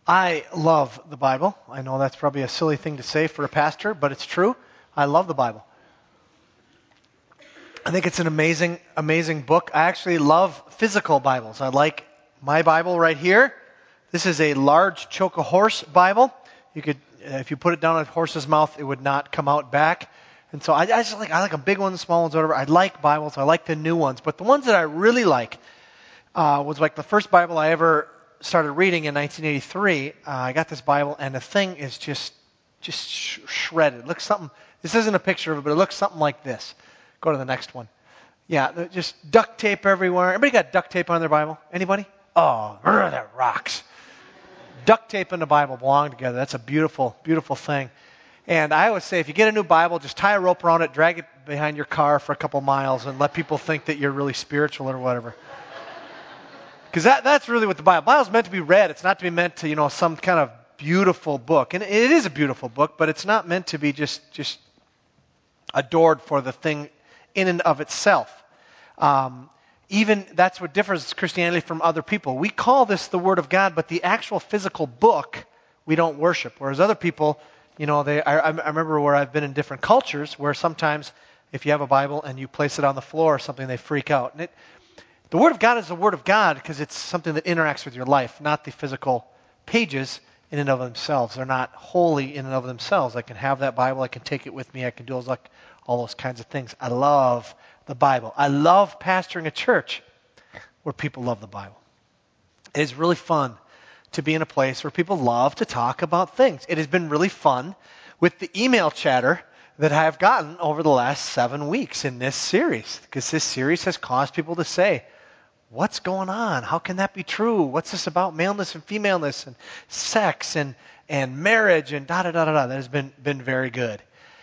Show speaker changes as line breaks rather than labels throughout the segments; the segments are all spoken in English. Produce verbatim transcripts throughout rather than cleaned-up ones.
I love the Bible. I know that's probably a silly thing to say for a pastor, but it's true. I love the Bible. I think it's an amazing, amazing book. I actually love physical Bibles. I like my Bible right here. This is a large choke a horse Bible. You could, if you put it down a horse's mouth, it would not come out back. And so I, I just like I like a big one, small ones, whatever. I like Bibles. I like the new ones, but the ones that I really like uh, was like the first Bible I ever started reading in nineteen eighty-three. Uh, I got this Bible, and the thing is just just sh- shredded. It looks something. This isn't a picture of it, but it looks something like this. Go to the next one. Yeah, just duct tape everywhere. Everybody got duct tape on their Bible? Anybody? Oh, that rocks. Duct tape and the Bible belong together. That's a beautiful, beautiful thing. And I always say, if you get a new Bible, just tie a rope around it, drag it behind your car for a couple miles, and let people think that you're really spiritual or whatever. Because that, that's really what the Bible, the Bible's meant to be read. It's not to be meant to, you know, some kind of beautiful book. And it is a beautiful book, but it's not meant to be just, just adored for the thing in and of itself. Um, even that's what differs Christianity from other people. We call this the Word of God, but the actual physical book we don't worship. Whereas other people, you know, they I, I remember where I've been in different cultures where sometimes if you have a Bible and you place it on the floor or something, they freak out. And it, the Word of God is the Word of God because it's something that interacts with your life, not the physical pages in and of themselves. They're not holy in and of themselves. I can have that Bible. I can take it with me. I can do those, like, all those kinds of things. I love the Bible. I love pastoring a church where people love the Bible. It's really fun to be in a place where people love to talk about things. It has been really fun with the email chatter that I have gotten over the last seven weeks in this series, because this series has caused people to say, what's going on? How can that be true? What's this about maleness and femaleness and sex and, and marriage and da da da da da? That has been, been very good.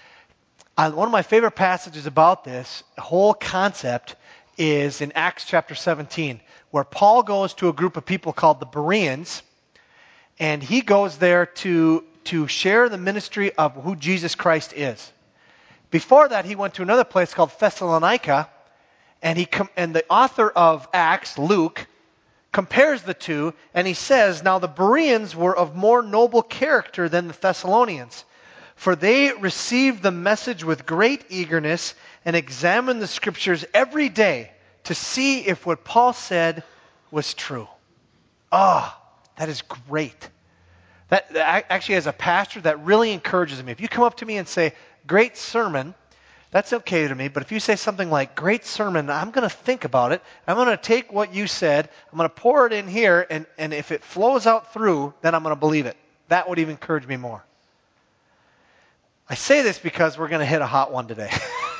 Uh, one of my favorite passages about this whole concept is in Acts chapter seventeen, where Paul goes to a group of people called the Bereans, and he goes there to, to share the ministry of who Jesus Christ is. Before that, he went to another place called Thessalonica, and he com- and the author of Acts, Luke, compares the two, and he says, now the Bereans were of more noble character than the Thessalonians, for they received the message with great eagerness and examined the scriptures every day to see if what Paul said was true. Ah, oh, that is great. That, that actually, as a pastor, that really encourages me. If you come up to me and say, great sermon, that's okay to me. But if you say something like, great sermon, I'm going to think about it. I'm going to take what you said. I'm going to pour it in here. And, and if it flows out through, then I'm going to believe it. That would even encourage me more. I say this because we're going to hit a hot one today.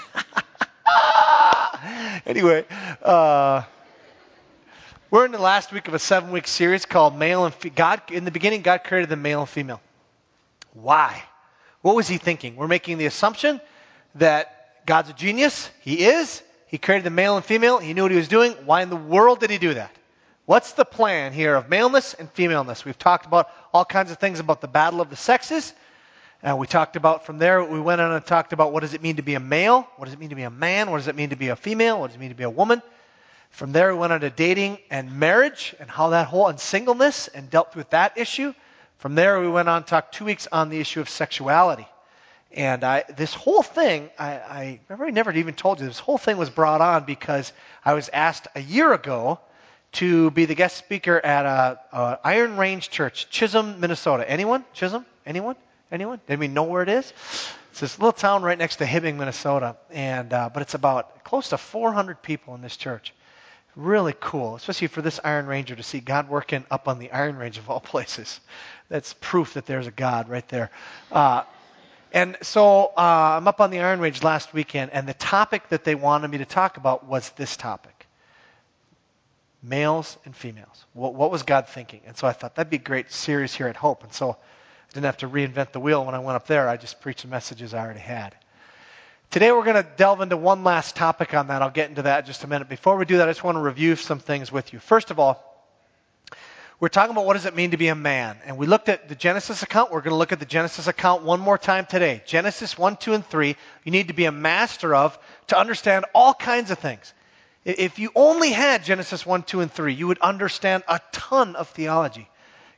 Anyway, uh, we're in the last week of a seven-week series called Male and Fe- God. In the beginning, God created the male and female. Why? What was he thinking? We're making the assumption that God's a genius. He is. He created the male and female. He knew what he was doing. Why in the world did he do that? What's the plan here of maleness and femaleness? We've talked about all kinds of things about the battle of the sexes. And we talked about from there, we went on and talked about what does it mean to be a male? What does it mean to be a man? What does it mean to be a female? What does it mean to be a woman? From there, we went on to dating and marriage and how that whole, and singleness, and dealt with that issue. From there, we went on to talk two weeks on the issue of sexuality. And I, this whole thing, I, I remember I never even told you, this whole thing was brought on because I was asked a year ago to be the guest speaker at a, a Iron Range Church, Chisholm, Minnesota. Anyone? Chisholm? Anyone? Anyone? Did we know where it is? It's this little town right next to Hibbing, Minnesota. And uh, but it's about close to four hundred people in this church. Really cool, especially for this Iron Ranger to see God working up on the Iron Range of all places. That's proof that there's a God right there. Uh, and so uh, I'm up on the Iron Range last weekend, and the topic that they wanted me to talk about was this topic. Males and females. What, what was God thinking? And so I thought that'd be a great series here at Hope. And so I didn't have to reinvent the wheel when I went up there. I just preached the messages I already had. Today we're going to delve into one last topic on that. I'll get into that in just a minute. Before we do that, I just want to review some things with you. First of all, we're talking about what does it mean to be a man. And we looked at the Genesis account. We're going to look at the Genesis account one more time today. Genesis one, two, and three, you need to be a master of to understand all kinds of things. If you only had Genesis one, two, and three, you would understand a ton of theology.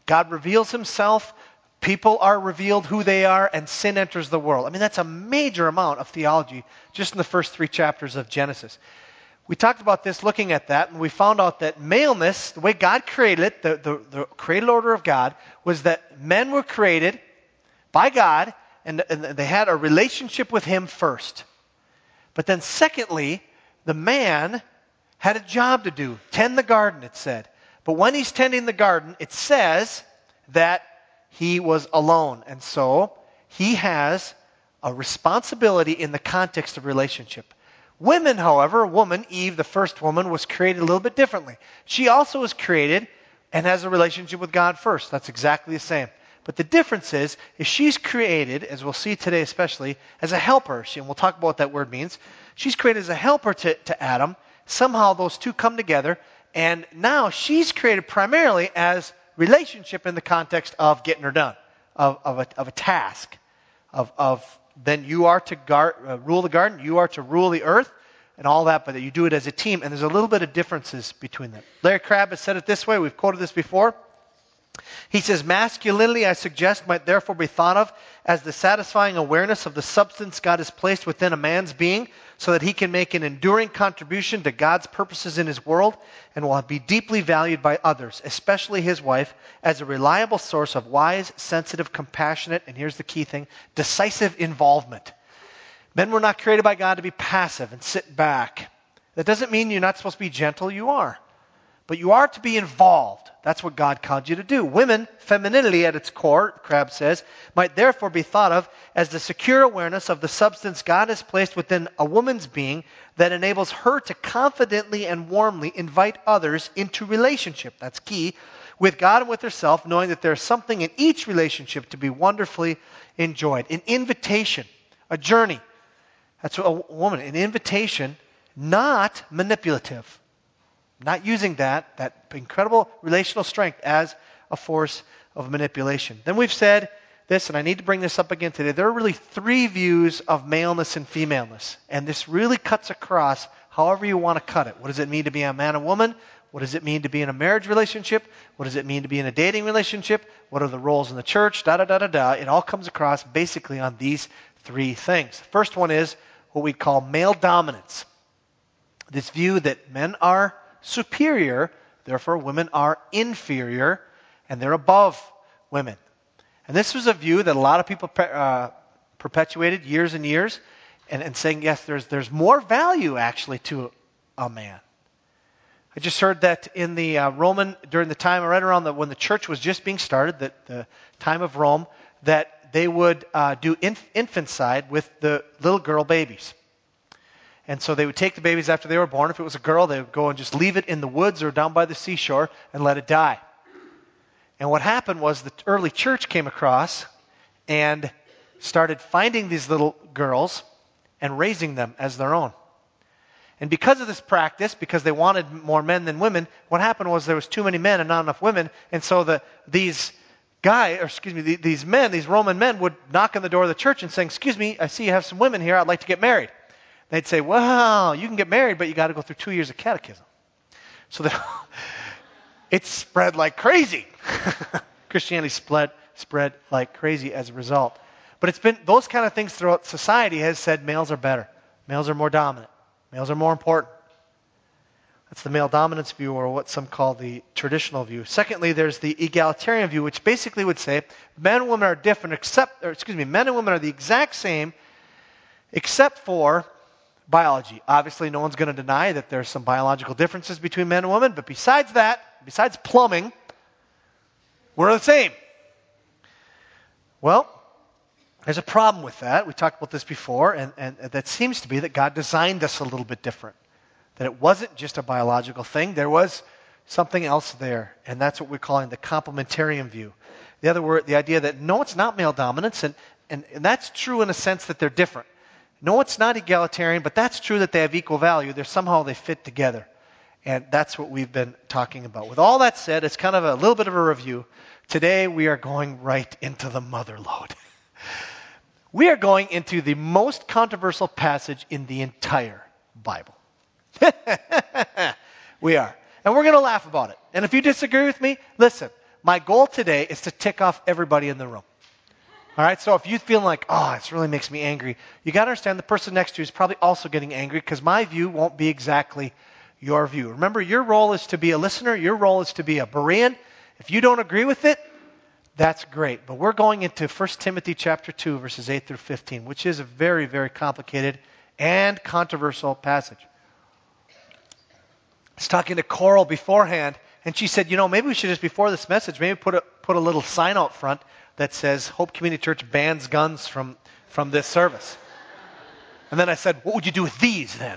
God reveals himself, people are revealed who they are, and sin enters the world. I mean, that's a major amount of theology just in the first three chapters of Genesis. We talked about this looking at that, and we found out that maleness, the way God created it, the, the, the created order of God, was that men were created by God, and, and they had a relationship with him first. But then secondly, the man had a job to do. Tend the garden, it said. But when he's tending the garden, it says that he was alone. And so he has a responsibility in the context of relationship. Women, however, a woman, Eve, the first woman, was created a little bit differently. She also was created and has a relationship with God first. That's exactly the same. But the difference is, is she's created, as we'll see today especially, as a helper. She, and we'll talk about what that word means. She's created as a helper to, to Adam. Somehow those two come together, and now she's created primarily as relationship in the context of getting her done, of, of, a, of a task, of, of then you are to guard, uh, rule the garden, you are to rule the earth, and all that, but you do it as a team, and there's a little bit of differences between them. Larry Crabb has said it this way, we've quoted this before. He says, masculinity, I suggest, might therefore be thought of as the satisfying awareness of the substance God has placed within a man's being so that he can make an enduring contribution to God's purposes in his world and will be deeply valued by others, especially his wife, as a reliable source of wise, sensitive, compassionate, and here's the key thing, decisive involvement. Men were not created by God to be passive and sit back. That doesn't mean you're not supposed to be gentle, you are. But you are to be involved. That's what God called you to do. Women, femininity at its core, Crabb says, might therefore be thought of as the secure awareness of the substance God has placed within a woman's being that enables her to confidently and warmly invite others into relationship. That's key. With God and with herself, knowing that there's something in each relationship to be wonderfully enjoyed. An invitation, a journey. That's what a woman, an invitation, not manipulative. Not using that, that incredible relational strength as a force of manipulation. Then we've said this, and I need to bring this up again today. There are really three views of maleness and femaleness. And this really cuts across however you want to cut it. What does it mean to be a man and woman? What does it mean to be in a marriage relationship? What does it mean to be in a dating relationship? What are the roles in the church? Da da da da da. It all comes across basically on these three things. The first one is what we call male dominance. This view that men are superior, therefore women are inferior, and they're above women. And this was a view that a lot of people uh, perpetuated years and years, and, and saying, yes, there's there's more value actually to a man. I just heard that in the uh, Roman, during the time, right around the, when the church was just being started, that the time of Rome, that they would uh, do inf- infanticide with the little girl babies. And so they would take the babies after they were born. If it was a girl, they would go and just leave it in the woods or down by the seashore and let it die. And what happened was the early church came across and started finding these little girls and raising them as their own. And because of this practice, because they wanted more men than women, what happened was there was too many men and not enough women. And so the these guys, or excuse me, these men, these Roman men would knock on the door of the church and say, excuse me, I see you have some women here. I'd like to get married. They'd say, well, you can get married, but you got to go through two years of catechism. So that it spread like crazy. Christianity spread, spread like crazy as a result. But it's been those kind of things throughout society has said males are better. Males are more dominant. Males are more important. That's the male dominance view, or what some call the traditional view. Secondly, there's the egalitarian view, which basically would say men and women are different, except, or excuse me, men and women are the exact same, except for biology. Obviously, no one's going to deny that there's some biological differences between men and women, but besides that, besides plumbing, we're the same. Well, there's a problem with that. We talked about this before, and, and that seems to be that God designed us a little bit different. That it wasn't just a biological thing. There was something else there, and that's what we're calling the complementarian view. The other word, the idea that no, it's not male dominance, and, and, and that's true in a sense that they're different. No, it's not egalitarian, but that's true that they have equal value. They're somehow they fit together. And that's what we've been talking about. With all that said, it's kind of a little bit of a review. Today we are going right into the mother lode. We are going into the most controversial passage in the entire Bible. We are. And we're going to laugh about it. And if you disagree with me, listen, My goal today is to tick off everybody in the room. All right, so if you feel like, oh, this really makes me angry, you got to understand the person next to you is probably also getting angry because my view won't be exactly your view. Remember, your role is to be a listener. Your role is to be a Berean. If you don't agree with it, that's great. But we're going into First Timothy chapter two, verses eight through fifteen, which is a very, very complicated and controversial passage. I was talking to Coral beforehand, and she said, you know, maybe we should just, before this message, maybe put a, put a little sign out front that says, Hope Community Church bans guns from, from this service. And then I said, what would you do with these then?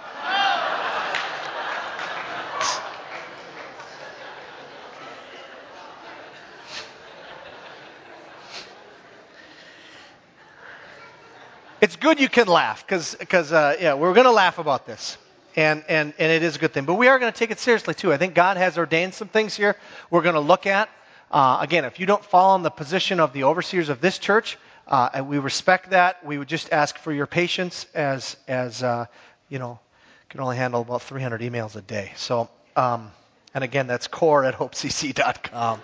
It's good you can laugh, because, because uh, yeah, we're going to laugh about this. And, and, and it is a good thing. But we are going to take it seriously, too. I think God has ordained some things here we're going to look at. Uh, again, if you don't fall in the position of the overseers of this church, uh, and we respect that, we would just ask for your patience as, as uh, you know, can only handle about three hundred emails a day. So, um, and again, that's core at hope c c dot com.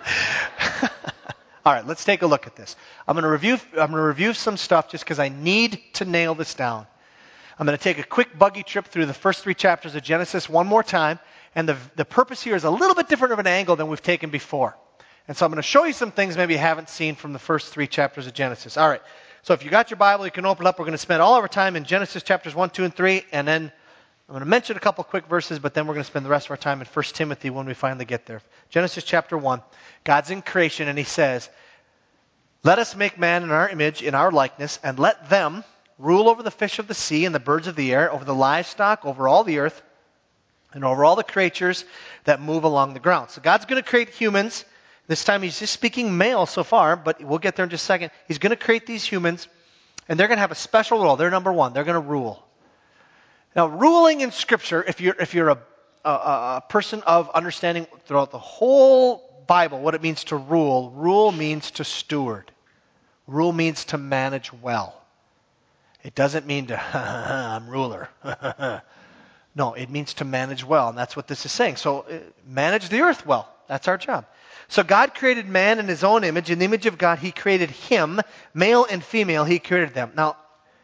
All right, let's take a look at this. I'm going to review, I'm going to review some stuff just because I need to nail this down. I'm going to take a quick buggy trip through the first three chapters of Genesis one more time, and the, the purpose here is a little bit different of an angle than we've taken before. And so I'm going to show you some things maybe you haven't seen from the first three chapters of Genesis. All right, so if you got your Bible, you can open it up. We're going to spend all of our time in Genesis chapters one, two, and three, and then I'm going to mention a couple quick verses, but then we're going to spend the rest of our time in First Timothy when we finally get there. Genesis chapter one, God's in creation, and he says, let us make man in our image, in our likeness, and let them rule over the fish of the sea and the birds of the air, over the livestock, over all the earth, and over all the creatures that move along the ground. So God's going to create humans. This time he's just speaking male so far, but we'll get there in just a second. He's going to create these humans, and they're going to have a special role. They're number one. They're going to rule. Now, ruling in Scripture, if you're, if you're a, a, a person of understanding throughout the whole Bible what it means to rule, rule means to steward. Rule means to manage well. It doesn't mean to, I'm ruler. No, it means to manage well, and that's what this is saying. So uh, manage the earth well. That's our job. So God created man in his own image. In the image of God, he created him. Male and female, he created them. Now,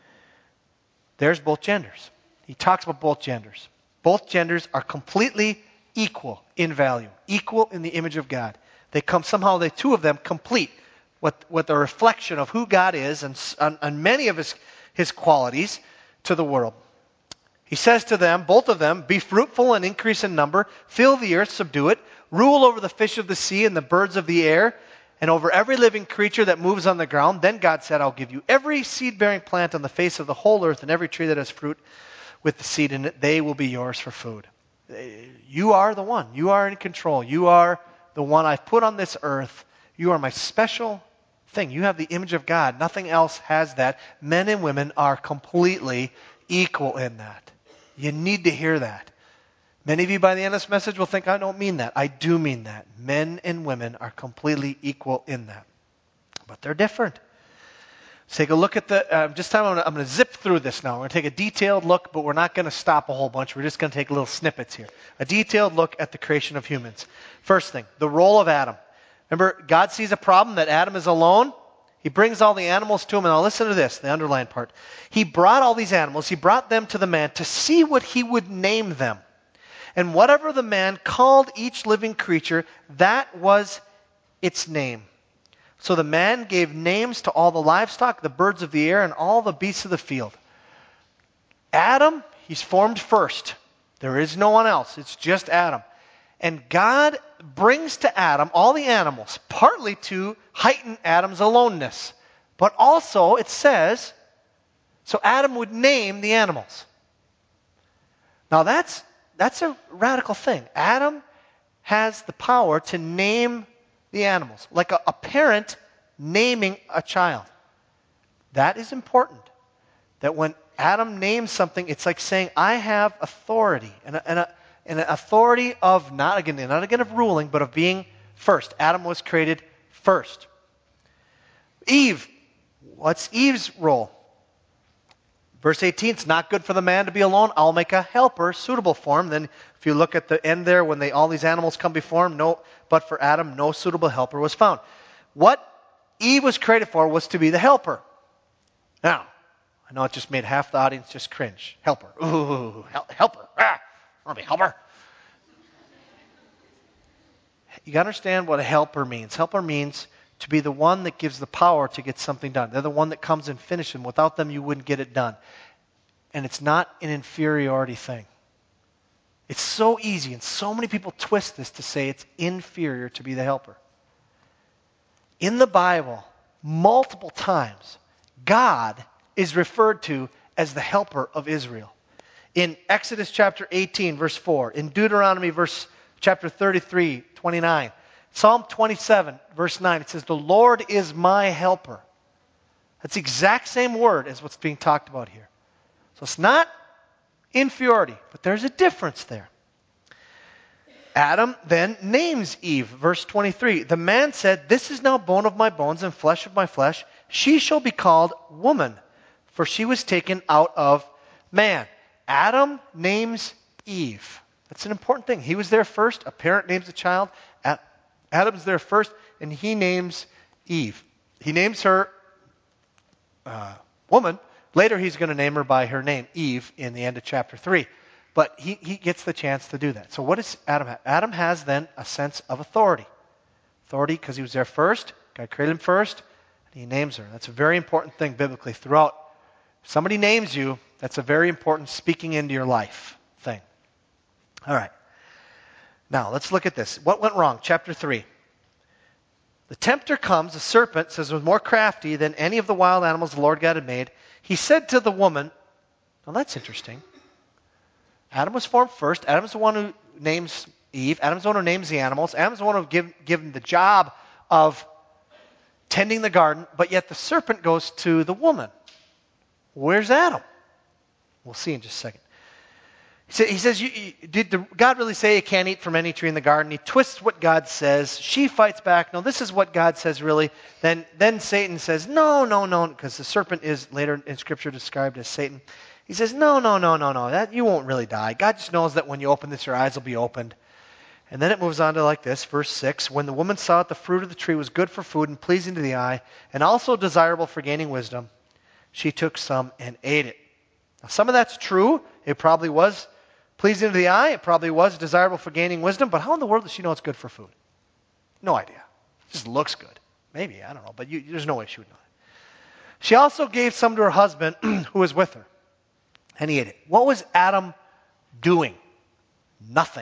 there's both genders. He talks about both genders. Both genders are completely equal in value, equal in the image of God. They come, somehow the two of them complete with, with a reflection of who God is and, and, and many of his his qualities to the world. He says to them, both of them, be fruitful and increase in number, fill the earth, subdue it, rule over the fish of the sea and the birds of the air, and over every living creature that moves on the ground. Then God said, I'll give you every seed-bearing plant on the face of the whole earth and every tree that has fruit with the seed in it. They will be yours for food. You are the one. You are in control. You are the one I've put on this earth. You are my special thing. You have the image of God. Nothing else has that. Men and women are completely equal in that. You need to hear that. Many of you by the end of this message will think I don't mean that. I do mean that. Men and women are completely equal in that. But they're different. Let's take a look at the, uh, just time I'm going, to, I'm going to zip through this now. We're going to take a detailed look, but we're not going to stop a whole bunch. We're just going to take little snippets here. A detailed look at the creation of humans. First thing, the role of Adam. Remember, God sees a problem that Adam is alone. He brings all the animals to him. And now listen to this, the underlined part. He brought all these animals. He brought them to the man to see what he would name them. And whatever the man called each living creature, that was its name. So the man gave names to all the livestock, the birds of the air, and all the beasts of the field. Adam, he's formed first. There is no one else. It's just Adam. And God brings to Adam all the animals, partly to heighten Adam's aloneness. But also, it says, so Adam would name the animals. Now that's, that's a radical thing. Adam has the power to name the animals, like a, a parent naming a child. That is important. That when Adam names something, it's like saying, I have authority. And a, and a, and an authority of, not again, not again of ruling, but of being first. Adam was created first. Eve, what's Eve's role? Verse eighteen, it's not good for the man to be alone. I'll make a helper suitable for him. Then if you look at the end there, when they all these animals come before him, no, but for Adam, no suitable helper was found. What Eve was created for was to be the helper. Now, I know it just made half the audience just cringe. Helper. Ooh, hel- helper. Ah, I want to be a helper. You got to understand what a helper means. Helper means to be the one that gives the power to get something done. They're the one that comes and finishes them. Without them, you wouldn't get it done. And it's not an inferiority thing. It's so easy, and so many people twist this to say it's inferior to be the helper. In the Bible, multiple times, God is referred to as the helper of Israel. In Exodus chapter eighteen, verse four. In Deuteronomy verse chapter thirty-three, twenty-nine. Psalm twenty-seven, verse nine. It says, the Lord is my helper. That's the exact same word as what's being talked about here. So it's not inferiority, but there's a difference there. Adam then names Eve, verse twenty-three. The man said, this is now bone of my bones and flesh of my flesh. She shall be called woman, for she was taken out of man. Adam names Eve. That's an important thing. He was there first. A parent names a child. Adam's there first, and he names Eve. He names her uh, woman. Later, he's going to name her by her name, Eve, in the end of chapter three. But he, he gets the chance to do that. So what does Adam have? Adam has then a sense of authority. Authority because he was there first. God created him first, and he names her. That's a very important thing biblically throughout. If somebody names you, that's a very important speaking into your life thing. All right. Now, let's look at this. What went wrong? Chapter three. The tempter comes, the serpent, says, was more crafty than any of the wild animals the Lord God had made. He said to the woman, well, that's interesting. Adam was formed first. Adam's the one who names Eve. Adam's the one who names the animals. Adam's the one who give, given the job of tending the garden. But yet the serpent goes to the Where's Adam? We'll see in just a second. He says, you, you, did the, God really say you can't eat from any tree in the garden? He twists what God says. She fights back. No, this is what God says really. Then, then Satan says, no, no, no, because the serpent is later in Scripture described as Satan. He says, no, no, no, no, no, that you won't really die. God just knows that when you open this, your eyes will be opened. And then it moves on to like this, verse six. When the woman saw that the fruit of the tree was good for food and pleasing to the eye, and also desirable for gaining wisdom, she took some and ate it. Now, some of that's true. It probably was pleasing to the eye. It probably was desirable for gaining wisdom. But how in the world does she know it's good for food? No idea. It just looks good. Maybe, I don't know. But you, there's no way she would know it. She also gave some to her husband who was with her. And he ate it. What was Adam doing? Nothing.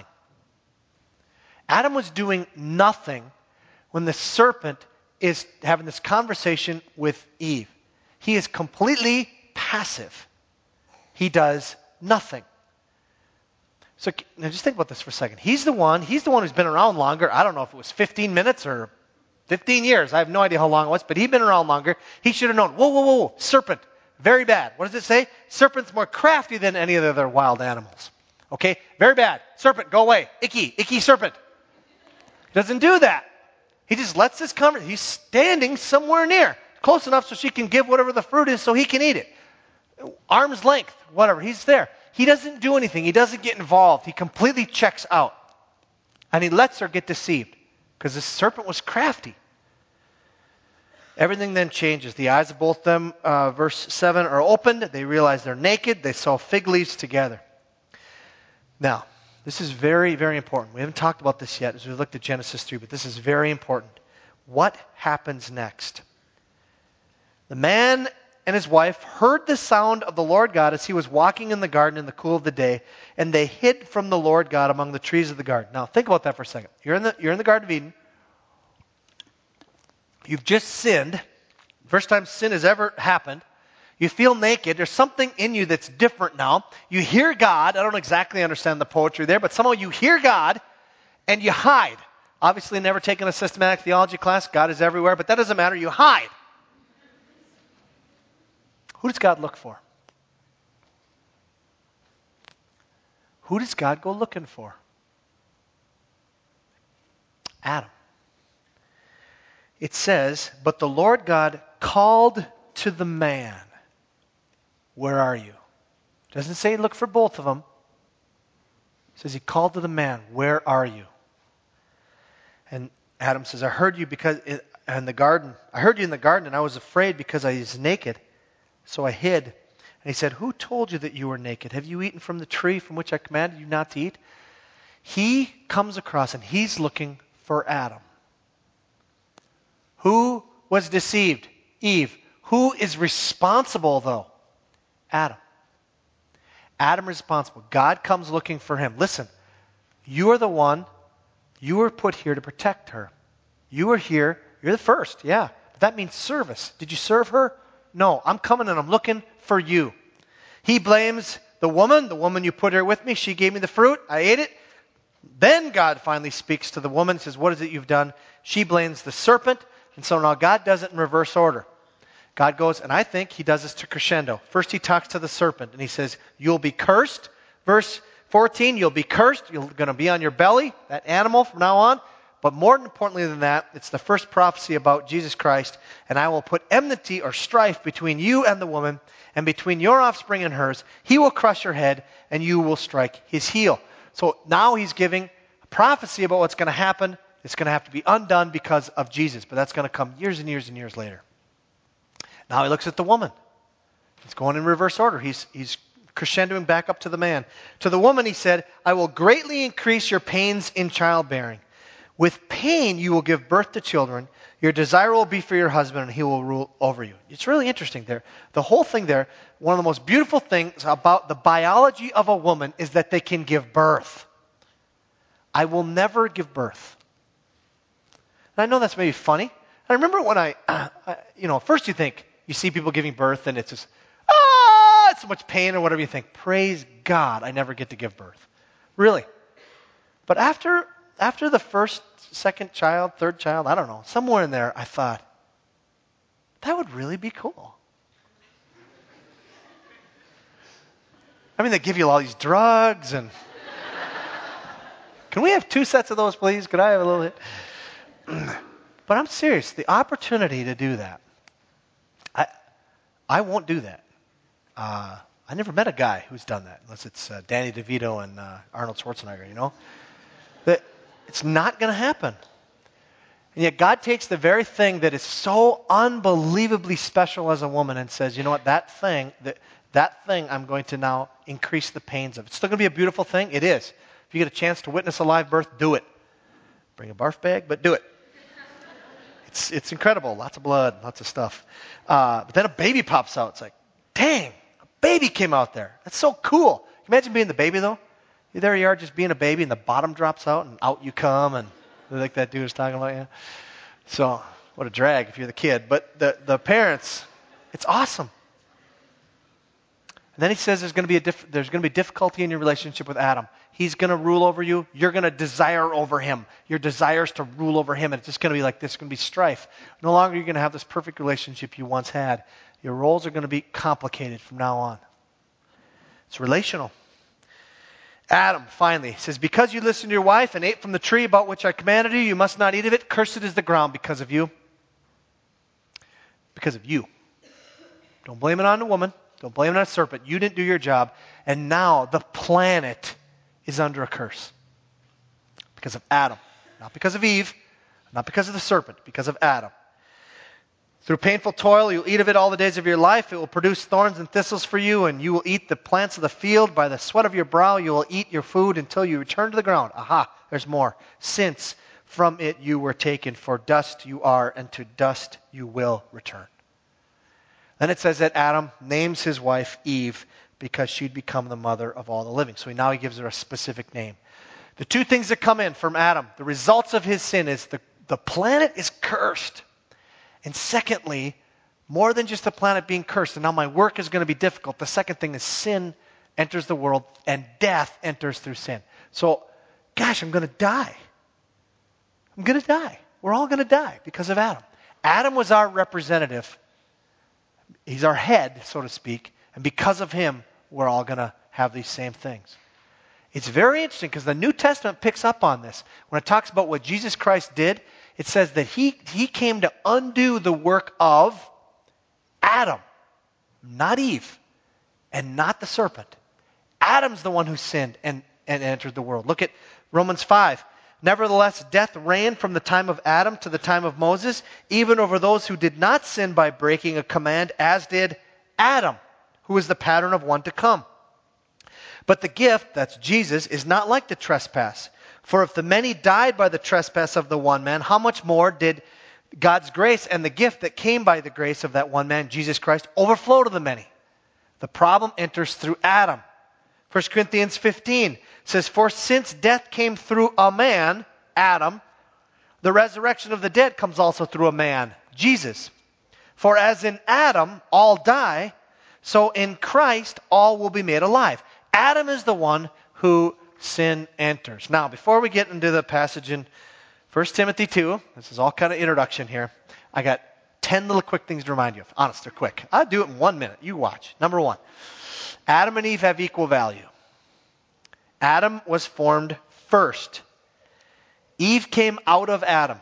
Adam was doing nothing when the serpent is having this conversation with Eve. He is completely passive. He does nothing. So now just think about this for a second. He's the one, he's the one who's been around longer. I don't know if it was fifteen minutes or fifteen years. I have no idea how long it was, but he'd been around longer. He should have known. Whoa, whoa, whoa, whoa, serpent. Very bad. What does it say? Serpent's more crafty than any of the other wild animals. Okay? Very bad. Serpent, go away. Icky, icky serpent. He doesn't do that. He just lets this conversation. He's standing somewhere near, close enough so she can give whatever the fruit is so he can eat it. Arm's length, whatever. He's there. He doesn't do anything. He doesn't get involved. He completely checks out. And he lets her get deceived because the serpent was crafty. Everything then changes. The eyes of both of them, uh, verse seven, are opened. They realize they're naked. They saw fig leaves together. Now, this is very, very important. We haven't talked about this yet as we looked at Genesis three, but this is very important. What happens next? The man and his wife heard the sound of the Lord God as he was walking in the garden in the cool of the day, and they hid from the Lord God among the trees of the garden. Now, think about that for a second. You're in the, you're in the Garden of Eden. You've just sinned. First time sin has ever happened. You feel naked. There's something in you that's different now. You hear God. I don't exactly understand the poetry there, but somehow you hear God, and you hide. Obviously, never taken a systematic theology class. God is everywhere, but that doesn't matter. You hide. Who does God look for? Who does God go looking for? Adam. It says, but the Lord God called to the man. where are you? Doesn't say look for both of them. It says he called to the man, where are you? And Adam says, I heard you because in the garden. I heard you in the garden, and I was afraid because I was naked, so I hid. And he said, who told you that you were naked? Have you eaten from the tree from which I commanded you not to eat? He comes across, and he's looking for Adam. Who was deceived? Eve. Who is responsible, though? Adam. Adam is responsible. God comes looking for him. Listen, you are the one, you were put here to protect her. You were here, you're the first, yeah. But that means service. Did you serve her? No, I'm coming and I'm looking for you. He blames the woman, the woman you put here with me. She gave me the fruit, I ate it. Then God finally speaks to the woman, says, what is it you've done? She blames the serpent, and so now God does it in reverse order. God goes, and I think he does this to crescendo. First he talks to the serpent, and he says, you'll be cursed. Verse fourteen, you'll be cursed. You're going to be on your belly, that animal from now on. But more importantly than that, it's the first prophecy about Jesus Christ. And I will put enmity or strife between you and the woman, and between your offspring and hers. He will crush your head, and you will strike his heel. So now he's giving a prophecy about what's going to happen. It's going to have to be undone because of Jesus. But that's going to come years and years and years later. Now he looks at the woman. It's going in reverse order. He's, he's crescendoing back up to the man. To the woman he said, I will greatly increase your pains in childbearing. With pain you will give birth to children. Your desire will be for your husband, and he will rule over you. It's really interesting there. The whole thing there, one of the most beautiful things about the biology of a woman is that they can give birth. I will never give birth. And I know that's maybe funny. I remember when I, I, you know, first you think, you see people giving birth and it's just, ah, it's so much pain or whatever you think. Praise God, I never get to give birth. Really. But after after the first, second child, third child, I don't know, somewhere in there, I thought, that would really be cool. I mean, they give you all these drugs and... Can we have two sets of those, please? Could I have a little bit? But I'm serious. The opportunity to do that, I I won't do that. Uh, I never met a guy who's done that, unless it's uh, Danny DeVito and uh, Arnold Schwarzenegger, you know? That it's not going to happen. And yet God takes the very thing that is so unbelievably special as a woman and says, you know what, that thing, that, that thing I'm going to now increase the pains of. It's still going to be a beautiful thing. It is. If you get a chance to witness a live birth, do it. Bring a barf bag, but do it. It's it's incredible. Lots of blood, lots of stuff. Uh, but then a baby pops out. It's like, dang, a baby came out there. That's so cool. Can you imagine being the baby, though? There you are just being a baby, and the bottom drops out, and out you come, and like that dude was talking about, yeah. So, what a drag if you're the kid. But the, the parents, it's awesome. And then he says there's going to be a diff- there's going to be difficulty in your relationship with Adam. He's going to rule over you. You're going to desire over him. Your desires to rule over him. And it's just going to be like this. It's going to be strife. No longer are you going to have this perfect relationship you once had. Your roles are going to be complicated from now on. It's relational. Adam, finally, says, because you listened to your wife and ate from the tree about which I commanded you, you must not eat of it. Cursed is the ground because of you. Because of you. Don't blame it on the woman. Don't blame it on the serpent. You didn't do your job. And now the planet is under a curse. Because of Adam. Not because of Eve. Not because of the serpent. Because of Adam. Through painful toil, you'll eat of it all the days of your life. It will produce thorns and thistles for you, and you will eat the plants of the field. By the sweat of your brow, you will eat your food until you return to the ground. Aha, there's more. Since from it you were taken, for dust you are, and to dust you will return. Then it says that Adam names his wife Eve because she'd become the mother of all the living. So now he gives her a specific name. The two things that come in from Adam, the results of his sin is the, the planet is cursed. And secondly, more than just the planet being cursed, and now my work is going to be difficult, the second thing is sin enters the world and death enters through sin. So, gosh, I'm going to die. I'm going to die. We're all going to die because of Adam. Adam was our representative. He's our head, so to speak, and because of him, we're all going to have these same things. It's very interesting because the New Testament picks up on this. When it talks about what Jesus Christ did, it says that he, he came to undo the work of Adam, not Eve. and not the serpent. Adam's the one who sinned and, and entered the world. Look at Romans five. Nevertheless, death reigned from the time of Adam to the time of Moses, even over those who did not sin by breaking a command, as did Adam, who is the pattern of one to come. But the gift, that's Jesus, is not like the trespass. For if the many died by the trespass of the one man, how much more did God's grace and the gift that came by the grace of that one man, Jesus Christ, overflow to the many? The problem enters through Adam. First Corinthians fifteen says, for since death came through a man, Adam, the resurrection of the dead comes also through a man, Jesus. For as in Adam all die, so in Christ all will be made alive. Adam is the one who sin enters. Now, before we get into the passage in First Timothy two, this is all kind of introduction here, I got ten little quick things to remind you of. Honest, they're quick. I'll do it in one minute. You watch. Number one, Adam and Eve have equal value. Adam was formed first. Eve came out of Adam.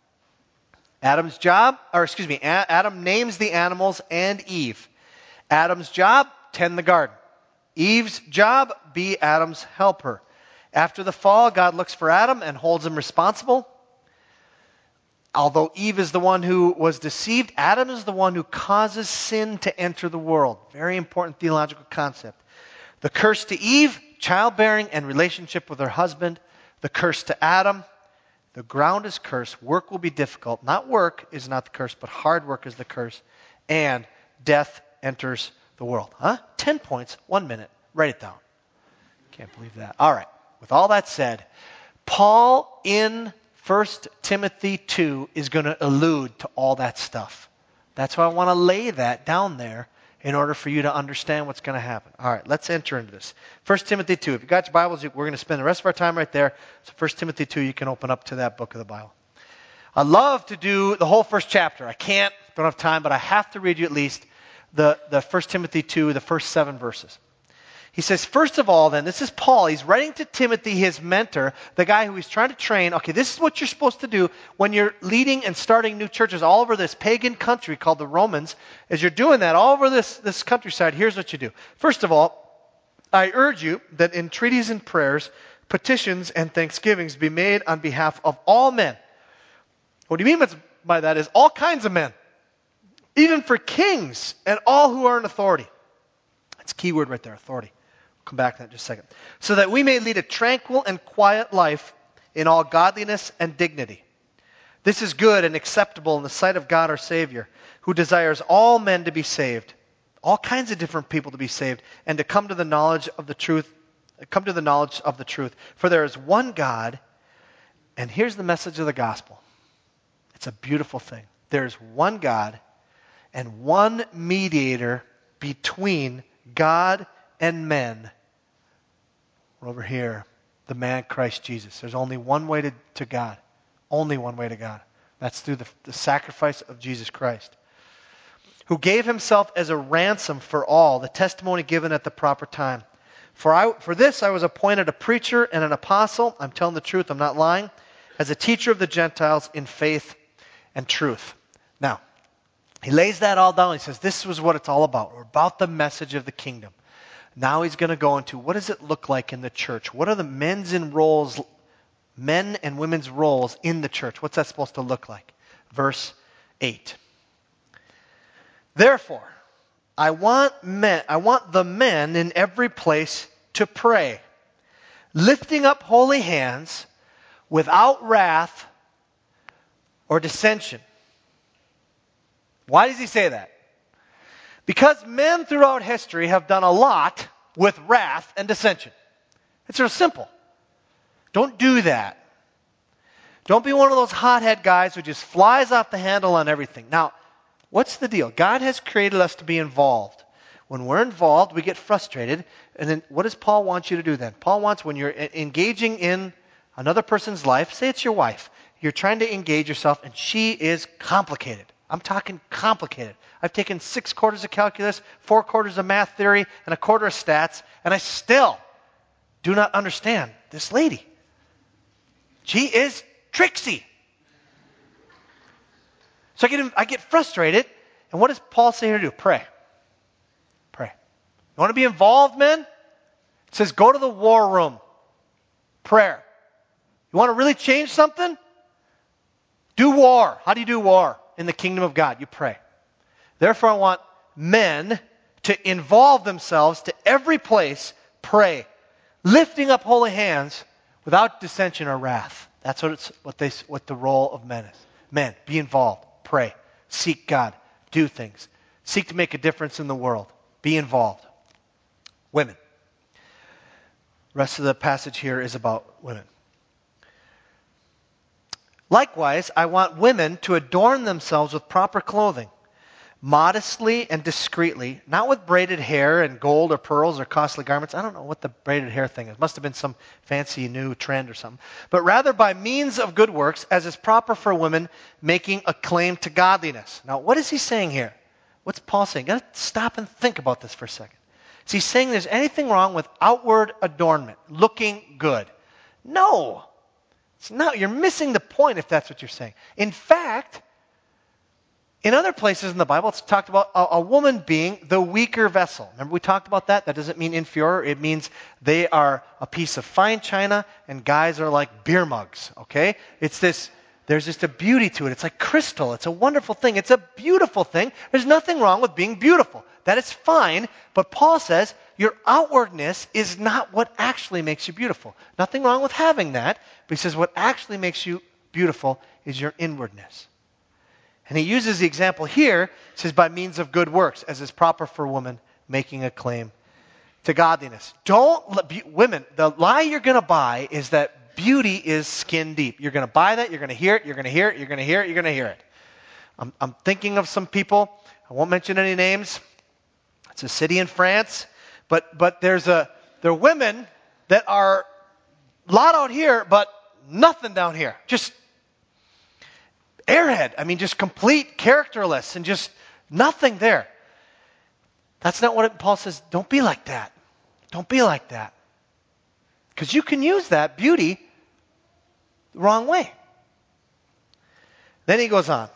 Adam's job, or excuse me, Adam names the animals and Eve. Adam's job, tend the garden. Eve's job, be Adam's helper. After the fall, God looks for Adam and holds him responsible. Although Eve is the one who was deceived, Adam is the one who causes sin to enter the world. Very important theological concept. The curse to Eve, childbearing and relationship with her husband. The curse to Adam, the ground is cursed. Work will be difficult. Not work is not the curse, but hard work is the curse. And death enters the world. Huh? Ten points, one minute. Write it down. Can't believe that. All right. With all that said, Paul in First Timothy two is going to allude to all that stuff. That's why I want to lay that down there in order for you to understand what's going to happen. All right, let's enter into this. First Timothy two. If you've got your Bibles, we're going to spend the rest of our time right there. So First Timothy two, you can open up to that book of the Bible. I love to do the whole first chapter. I can't, don't have time, but I have to read you at least the, the First Timothy two, the first seven verses. He says, first of all, then, this is Paul. He's writing to Timothy, his mentor, the guy who he's trying to train. Okay, this is what you're supposed to do when you're leading and starting new churches all over this pagan country called the Romans. As you're doing that all over this, this countryside, here's what you do. First of all, I urge you that entreaties and prayers, petitions and thanksgivings be made on behalf of all men. What do you mean by that is all kinds of men, even for kings and all who are in authority. That's a key word right there, authority. Come back to that in just a second. So that we may lead a tranquil and quiet life in all godliness and dignity. This is good and acceptable in the sight of God our Savior, who desires all men to be saved, all kinds of different people to be saved, and to come to the knowledge of the truth, come to the knowledge of the truth. For there is one God, and here's the message of the gospel. It's a beautiful thing. There is one God and one mediator between God and men. Over here, the man Christ Jesus. There's only one way to, to God. Only one way to God. That's through the, the sacrifice of Jesus Christ, who gave himself as a ransom for all, the testimony given at the proper time. For I, for this I was appointed a preacher and an apostle. I'm telling the truth, I'm not lying. As a teacher of the Gentiles in faith and truth. Now, he lays that all down. He says, this was what it's all about. We're about the message of the kingdom. Now he's going to go into what does it look like in the church? What are the men's and roles, men and women's roles in the church? What's that supposed to look like? Verse eight. Therefore, I want men, I want the men in every place to pray, lifting up holy hands without wrath or dissension. Why does he say that? Because men throughout history have done a lot with wrath and dissension. It's real simple. Don't do that. Don't be one of those hothead guys who just flies off the handle on everything. Now, what's the deal? God has created us to be involved. When we're involved, we get frustrated. And then what does Paul want you to do then? Paul wants when you're engaging in another person's life, say it's your wife, you're trying to engage yourself and she is complicated. I'm talking complicated. I've taken six quarters of calculus, four quarters of math theory, and a quarter of stats, and I still do not understand this lady. She is tricksy. So I get, I get frustrated, and what does Paul say here to do? Pray. Pray. You want to be involved, men? It says go to the war room. Prayer. You want to really change something? Do war. How do you do war in the kingdom of God? You pray. Therefore, I want men to involve themselves to every place, pray, lifting up holy hands without dissension or wrath. That's what it's what they what the role of men is. Men, be involved, pray, seek God, do things, seek to make a difference in the world. Be involved. Women. The rest of the passage here is about women. Likewise, I want women to adorn themselves with proper clothing, modestly and discreetly, not with braided hair and gold or pearls or costly garments. I don't know what the braided hair thing is. It must have been some fancy new trend or something. But rather by means of good works, as is proper for women, making a claim to godliness. Now, what is he saying here? What's Paul saying? You got to stop and think about this for a second. Is he saying there's anything wrong with outward adornment, looking good? No. It's not. You're missing the point if that's what you're saying. In fact, in other places in the Bible, it's talked about a, a woman being the weaker vessel. Remember we talked about that? That doesn't mean inferior. It means they are a piece of fine china and guys are like beer mugs, okay? It's this, there's just a beauty to it. It's like crystal. It's a wonderful thing. It's a beautiful thing. There's nothing wrong with being beautiful. That is fine, but Paul says your outwardness is not what actually makes you beautiful. Nothing wrong with having that, but he says what actually makes you beautiful is your inwardness. And he uses the example here, he says by means of good works, as is proper for women making a claim to godliness. Don't, be, women, the lie you're going to buy is that beauty is skin deep. You're going to buy that, you're going to hear it, you're going to hear it, you're going to hear it, you're going to hear it. I'm, I'm thinking of some people, I won't mention any names. It's a city in France, but but there's a there are women that are a lot out here, but nothing down here. Just airhead. I mean, just complete characterless and just nothing there. That's not what it, Paul says. Don't be like that. Don't be like that. Because you can use that beauty the wrong way. Then he goes on.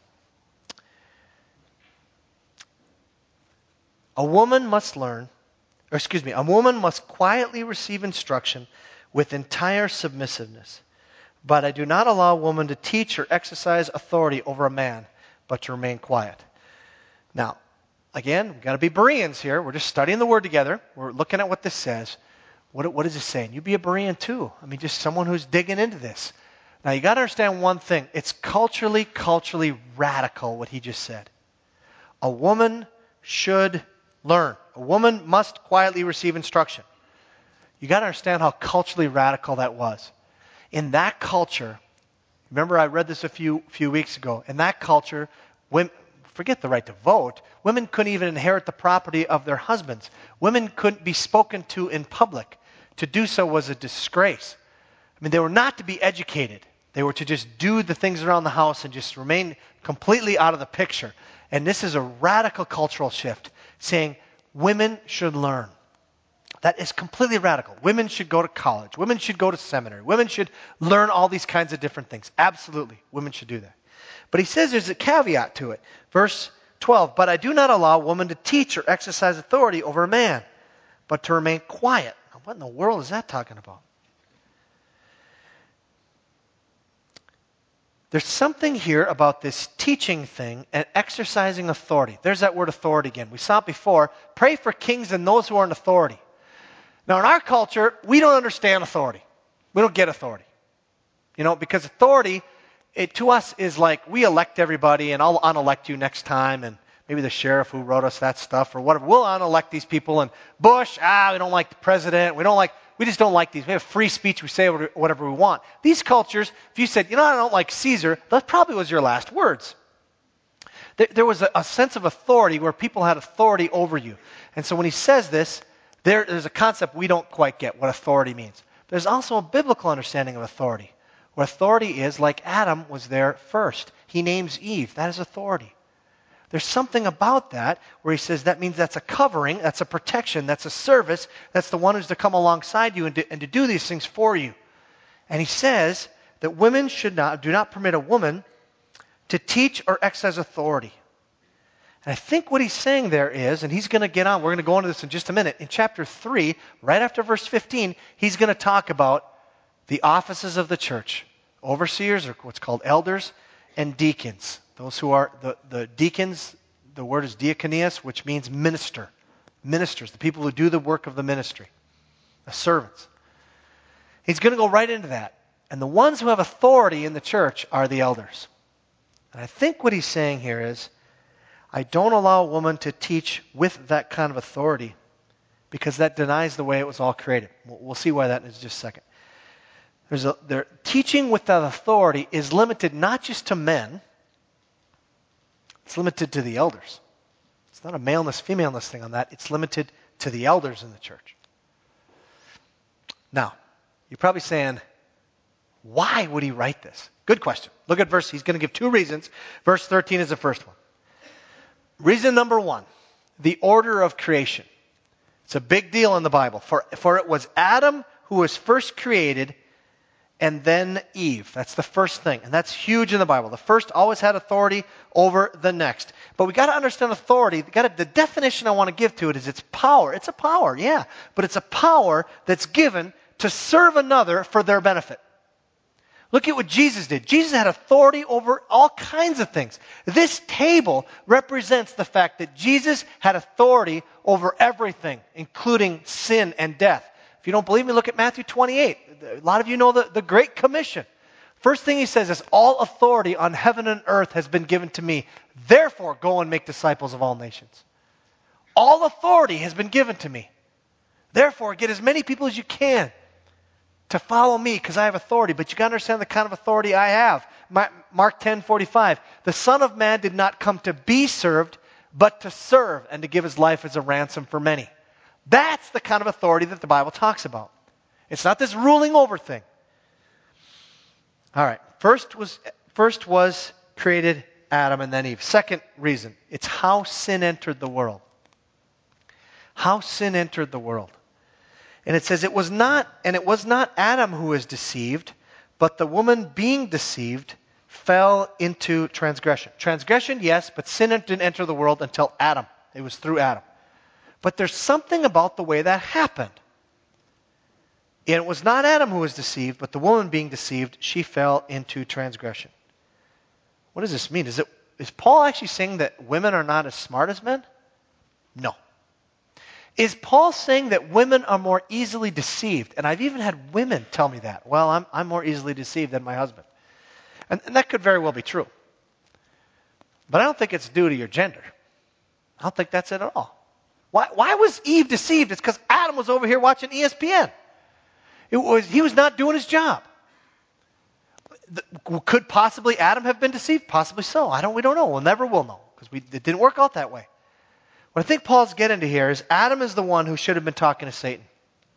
A woman must learn, or excuse me, a woman must quietly receive instruction with entire submissiveness. But I do not allow a woman to teach or exercise authority over a man, but to remain quiet. Now, again, we've got to be Bereans here. We're just studying the word together. We're looking at what this says. What, what is it saying? You be a Berean too. I mean, just someone who's digging into this. Now, you got to understand one thing. It's culturally, culturally radical what he just said. A woman should learn. A woman must quietly receive instruction. You got to understand how culturally radical that was. In that culture, remember I read this a few few weeks ago. In that culture, women, forget the right to vote, women couldn't even inherit the property of their husbands. Women couldn't be spoken to in public. To do so was a disgrace. I mean, they were not to be educated. They were to just do the things around the house and just remain completely out of the picture. And this is a radical cultural shift, saying women should learn. That is completely radical. Women should go to college. Women should go to seminary. Women should learn all these kinds of different things. Absolutely, women should do that. But he says there's a caveat to it. Verse twelve, but I do not allow a woman to teach or exercise authority over a man, but to remain quiet. Now, what in the world is that talking about? There's something here about this teaching thing and exercising authority. There's that word authority again. We saw it before. Pray for kings and those who are in authority. Now, in our culture, we don't understand authority. We don't get authority. You know, because authority, it to us is like we elect everybody and I'll unelect you next time, and maybe the sheriff who wrote us that stuff or whatever. We'll unelect these people, and Bush, ah, we don't like the president. We don't like, we just don't like these. We have free speech. We say whatever we want. These cultures, if you said, you know, I don't like Caesar, that probably was your last words. There, there was a, a sense of authority where people had authority over you. And so when he says this, There, there's a concept we don't quite get, what authority means. There's also a biblical understanding of authority, where authority is like Adam was there first. He names Eve. That is authority. There's something about that where he says that means that's a covering, that's a protection, that's a service, that's the one who's to come alongside you and to, and to do these things for you. And he says that women should not, do not permit a woman to teach or exercise authority. And I think what he's saying there is, and he's going to get on, we're going to go into this in just a minute. In chapter three, right after verse fifteen, he's going to talk about the offices of the church. Overseers, or what's called elders, and deacons. Those who are, the, the deacons, the word is diakonias, which means minister. Ministers, the people who do the work of the ministry. The servants. He's going to go right into that. And the ones who have authority in the church are the elders. And I think what he's saying here is, I don't allow a woman to teach with that kind of authority because that denies the way it was all created. We'll see why that in just a second. There's a, there, teaching with that authority is limited not just to men, it's limited to the elders. It's not a maleness, femaleness thing on that. It's limited to the elders in the church. Now, you're probably saying, why would he write this? Good question. Look at verse, he's going to give two reasons. Verse thirteen is the first one. Reason number one, the order of creation. It's a big deal in the Bible. For, for it was Adam who was first created, and then Eve. That's the first thing. And that's huge in the Bible. The first always had authority over the next. But we got to understand authority. Gotta, the definition I want to give to it is it's power. It's a power, yeah. But it's a power that's given to serve another for their benefit. Look at what Jesus did. Jesus had authority over all kinds of things. This table represents the fact that Jesus had authority over everything, including sin and death. If you don't believe me, look at Matthew twenty-eight. A lot of you know the, the Great Commission. First thing he says is, all authority on heaven and earth has been given to me. Therefore, go and make disciples of all nations. All authority has been given to me. Therefore, get as many people as you can to follow me because I have authority. But you got to understand the kind of authority I have. Mark ten forty-five. The Son of Man did not come to be served, but to serve and to give his life as a ransom for many. That's the kind of authority that the Bible talks about. It's not this ruling over thing. All right. First was, first was created Adam and then Eve. Second reason, it's how sin entered the world. How sin entered the world. And it says, it was not, and it was not Adam who was deceived, but the woman being deceived fell into transgression. Transgression, yes, but sin didn't enter the world until Adam. It was through Adam. But there's something about the way that happened. And it was not Adam who was deceived, but the woman being deceived, she fell into transgression. What does this mean? Is it, is Paul actually saying that women are not as smart as men? No. Is Paul saying that women are more easily deceived? And I've even had women tell me that. Well, I'm, I'm more easily deceived than my husband. And, and that could very well be true. But I don't think it's due to your gender. I don't think that's it at all. Why, why was Eve deceived? It's because Adam was over here watching E S P N. It was, he was not doing his job. The, could possibly Adam have been deceived? Possibly so. I don't. We don't know. We'll never will know because we it didn't work out that way. What I think Paul's getting to here is Adam is the one who should have been talking to Satan.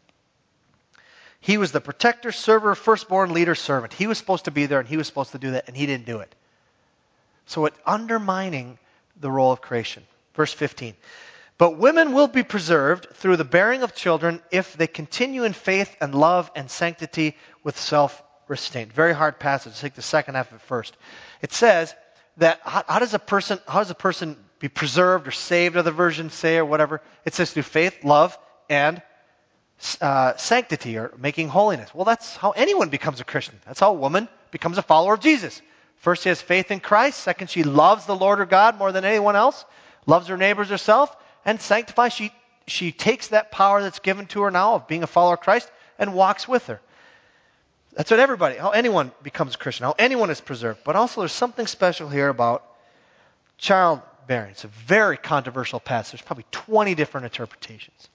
He was the protector, server, firstborn, leader, servant. He was supposed to be there and he was supposed to do that and he didn't do it. So it's undermining the role of creation. Verse fifteen. But women will be preserved through the bearing of children if they continue in faith and love and sanctity with self-restraint. Very hard passage. Let's take the second half of it first. It says that how, how does a person how does a person be preserved or saved, other versions say, or whatever? It says through faith, love, and uh, sanctity, or making holiness. Well, that's how anyone becomes a Christian. That's how a woman becomes a follower of Jesus. First, she has faith in Christ. Second, she loves the Lord her God more than anyone else, loves her neighbors herself, and sanctifies. She, she takes that power that's given to her now of being a follower of Christ and walks with her. That's what everybody, how anyone becomes a Christian, how anyone is preserved. But also there's something special here about childbearing. It's a very controversial passage. There's probably twenty different interpretations.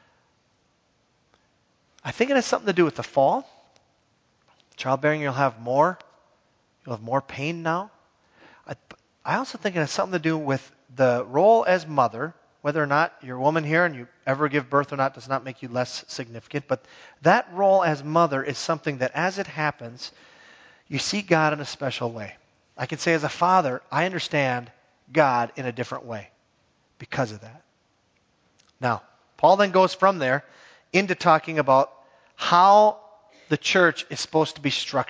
I think it has something to do with the fall. Childbearing, you'll have more. You'll have more pain now. I, I also think it has something to do with the role as mother. Whether or not you're a woman here and you ever give birth or not does not make you less significant. But that role as mother is something that as it happens, you see God in a special way. I can say as a father, I understand God in a different way because of that. Now, Paul then goes from there into talking about how the church is supposed to be structured.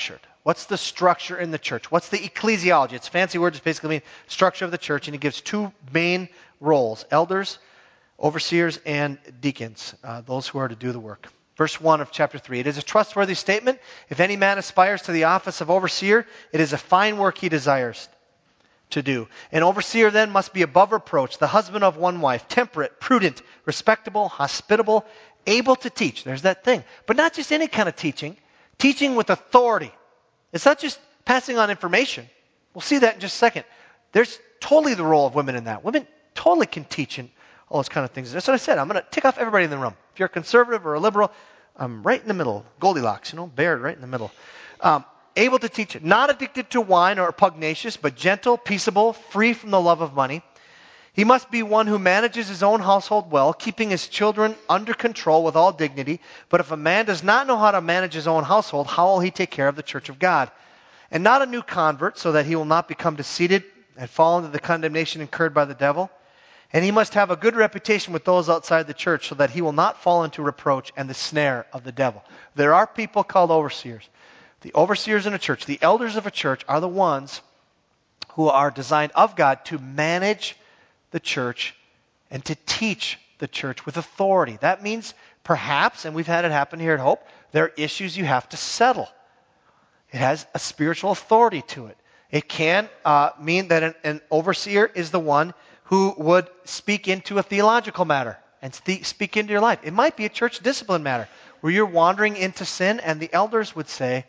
What's the structure in the church? What's the ecclesiology? It's a fancy word, just basically means structure of the church, and he gives two main roles: elders, overseers, and deacons, uh, those who are to do the work. Verse one of chapter three, it is a trustworthy statement. If any man aspires to the office of overseer, it is a fine work he desires to do. An overseer then must be above reproach, the husband of one wife, temperate, prudent, respectable, hospitable, able to teach. There's that thing. But not just any kind of teaching. Teaching with authority. It's not just passing on information. We'll see that in just a second. There's totally the role of women in that. Women totally can teach and all those kind of things. That's what I said. I'm going to tick off everybody in the room. If you're a conservative or a liberal, I'm right in the middle. Goldilocks, you know, Baird right in the middle. Um, able to teach, not addicted to wine or pugnacious, but gentle, peaceable, free from the love of money. He must be one who manages his own household well, keeping his children under control with all dignity. But if a man does not know how to manage his own household, how will he take care of the church of God? And not a new convert, so that he will not become conceited and fall into the condemnation incurred by the devil. And he must have a good reputation with those outside the church, so that he will not fall into reproach and the snare of the devil. There are people called overseers. The overseers in a church, the elders of a church, are the ones who are designed of God to manage the church and to teach the church with authority. That means perhaps, and we've had it happen here at Hope, there are issues you have to settle. It has a spiritual authority to it. It can uh, mean that an, an overseer is the one who would speak into a theological matter and st- speak into your life. It might be a church discipline matter where you're wandering into sin and the elders would say,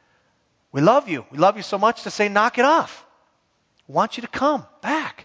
we love you. We love you so much to say, knock it off. We want you to come back.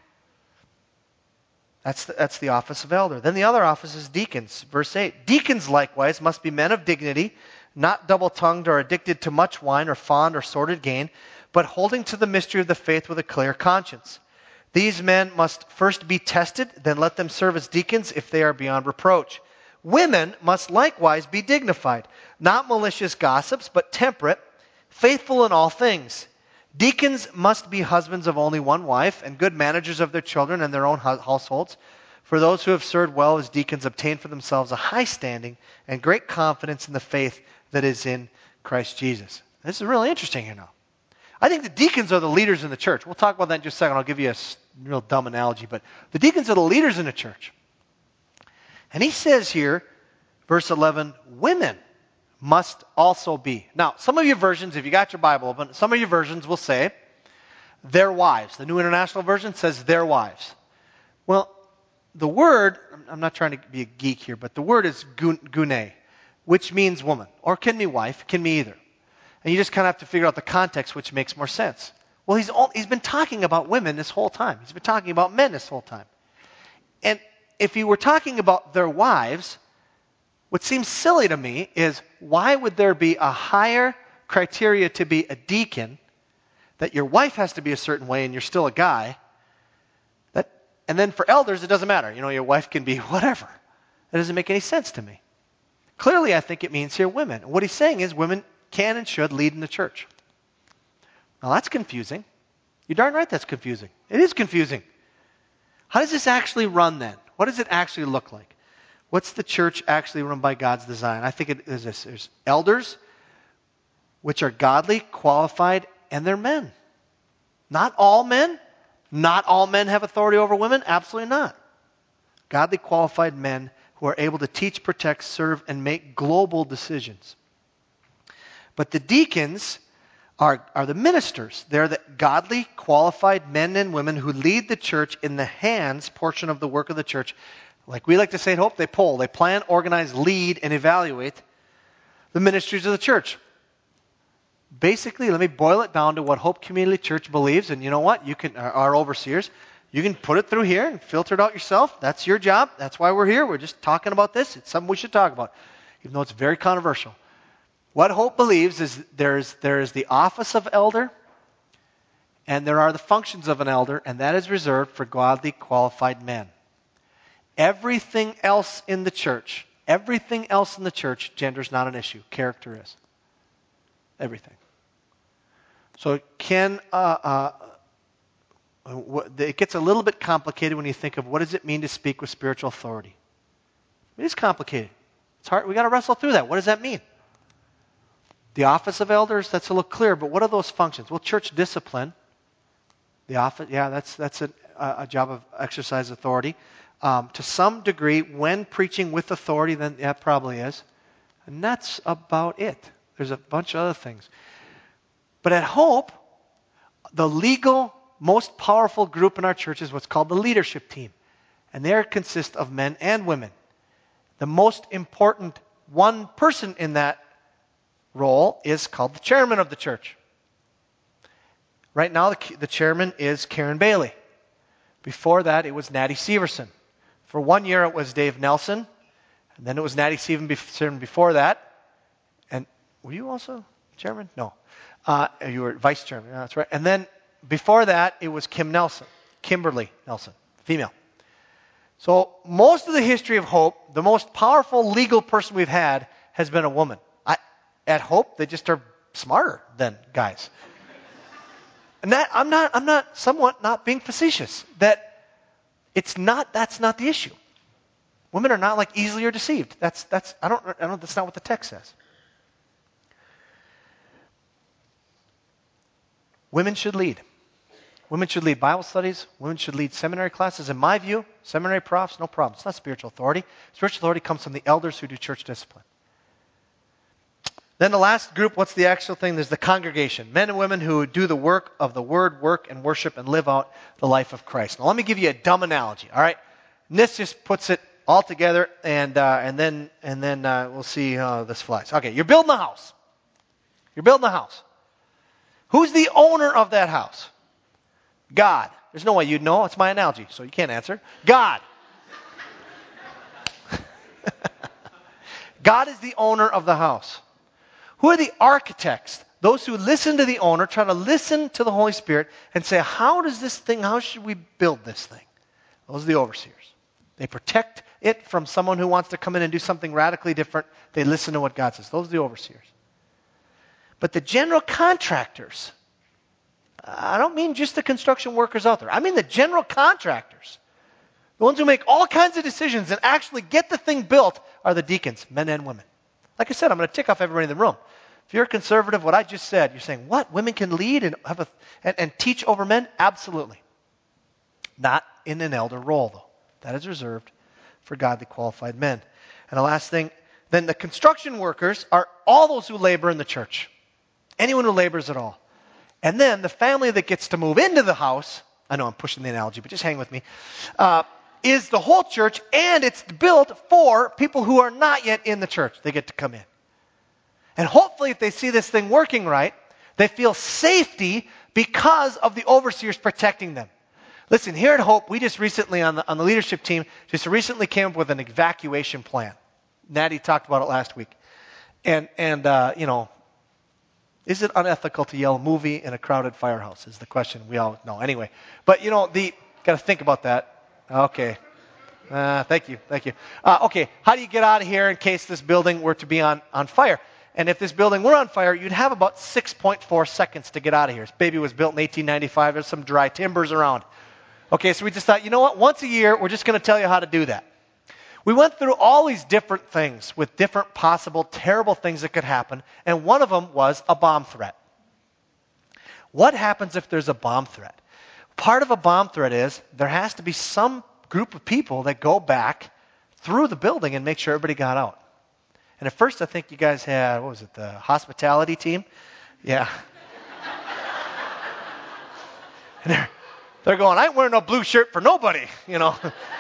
That's the, that's the office of elder. Then the other office is deacons. Verse eight, deacons likewise must be men of dignity, not double-tongued or addicted to much wine or fond or sordid gain, but holding to the mystery of the faith with a clear conscience. These men must first be tested, then let them serve as deacons if they are beyond reproach. Women must likewise be dignified, not malicious gossips, but temperate, faithful in all things. Deacons must be husbands of only one wife and good managers of their children and their own households. For those who have served well as deacons obtain for themselves a high standing and great confidence in the faith that is in Christ Jesus. This is really interesting here now. I think the deacons are the leaders in the church. We'll talk about that in just a second. I'll give you a real dumb analogy, but the deacons are the leaders in the church. And he says here, verse eleven, women must also be. Now, some of your versions, if you got your Bible open, some of your versions will say their wives. The New International Version says their wives. Well, the word, I'm not trying to be a geek here, but the word is gune, which means woman, or can mean wife, can mean either. And you just kind of have to figure out the context, which makes more sense. Well, he's all, he's been talking about women this whole time. He's been talking about men this whole time. And if he were talking about their wives, what seems silly to me is why would there be a higher criteria to be a deacon, that your wife has to be a certain way and you're still a guy, that, and then for elders it doesn't matter. You know, your wife can be whatever. That doesn't make any sense to me. Clearly I think it means here women. What he's saying is women can and should lead in the church. Now that's confusing. You're darn right that's confusing. It is confusing. How does this actually run then? What does it actually look like? What's the church actually run by God's design? I think it is this. There's elders, which are godly, qualified, and they're men. Not all men. Not all men have authority over women. Absolutely not. Godly, qualified men who are able to teach, protect, serve, and make global decisions. But the deacons are, are the ministers. They're the godly, qualified men and women who lead the church in the hands portion of the work of the church. Like we like to say at Hope, they poll, they plan, organize, lead, and evaluate the ministries of the church. Basically, let me boil it down to what Hope Community Church believes, and you know what? You can, our overseers, you can put it through here and filter it out yourself. That's your job. That's why we're here. We're just talking about this. It's something we should talk about, even though it's very controversial. What Hope believes is there's there is the office of elder, and there are the functions of an elder, and that is reserved for godly, qualified men. Everything else in the church, everything else in the church, gender is not an issue. Character is. Everything. So it can, uh, uh, it gets a little bit complicated when you think of what does it mean to speak with spiritual authority. It is complicated. It's hard. We got to wrestle through that. What does that mean? The office of elders, that's a little clear, but what are those functions? Well, church discipline. The office, yeah, that's that's a, a job of exercise authority. Um, to some degree, when preaching with authority, then that probably is. And that's about it. There's a bunch of other things. But at Hope, the legal, most powerful group in our church is what's called the leadership team. And they consist of men and women. The most important one person in that role is called the chairman of the church. Right now, the, the chairman is Karen Bailey. Before that, it was Natty Severson. For one year, it was Dave Nelson. And then it was Natty Severson before that. And were you also chairman? No. Uh, you were vice chairman. Yeah, that's right. And then before that, it was Kim Nelson. Kimberly Nelson, female. So most of the history of Hope, the most powerful legal person we've had has been a woman. I, at Hope, they just are smarter than guys. And that I'm not I'm not somewhat not being facetious. That it's not that's not the issue. Women are not like easily deceived. That's that's I don't I don't that's not what the text says. Women should lead. Women should lead Bible studies. Women should lead seminary classes. In my view, seminary profs, no problem. It's not spiritual authority. Spiritual authority comes from the elders who do church discipline. Then the last group, what's the actual thing? There's the congregation. Men and women who do the work of the word, work and worship and live out the life of Christ. Now let me give you a dumb analogy, all right? And this just puts it all together, and uh, and then and then uh, we'll see how this flies. Okay, you're building a house. You're building a house. Who's the owner of that house? God. There's no way you'd know. It's my analogy, so you can't answer. God. God is the owner of the house. Who are the architects? Those who listen to the owner, try to listen to the Holy Spirit and say, how does this thing, how should we build this thing? Those are the overseers. They protect it from someone who wants to come in and do something radically different. They listen to what God says. Those are the overseers. But the general contractors, I don't mean just the construction workers out there. I mean the general contractors. The ones who make all kinds of decisions and actually get the thing built are the deacons, men and women. Like I said, I'm going to tick off everybody in the room. If you're a conservative, what I just said, you're saying, what? Women can lead and have a and, and teach over men? Absolutely. Not in an elder role, though. That is reserved for godly qualified men. And the last thing, then the construction workers are all those who labor in the church. Anyone who labors at all. And then the family that gets to move into the house, I know I'm pushing the analogy, but just hang with me, uh, is the whole church, and it's built for people who are not yet in the church. They get to come in. And hopefully if they see this thing working right, they feel safety because of the overseers protecting them. Listen, here at Hope, we just recently, on the, on the leadership team, just recently came up with an evacuation plan. Natty talked about it last week. And, and uh, you know, is it unethical to yell movie in a crowded firehouse is the question we all know. Anyway, but, you know, the got to think about that. Okay. Uh, thank you. Thank you. Uh, okay. How do you get out of here in case this building were to be on, on fire? And if this building were on fire, you'd have about six point four seconds to get out of here. This baby was built in eighteen ninety-five. There's some dry timbers around. Okay, so we just thought, you know what? Once a year, we're just going to tell you how to do that. We went through all these different things with different possible terrible things that could happen, and one of them was a bomb threat. What happens if there's a bomb threat? Part of a bomb threat is there has to be some group of people that go back through the building and make sure everybody got out. And at first I think you guys had, what was it, the hospitality team? Yeah. And they're, they're going, I ain't wearing no blue shirt for nobody, you know.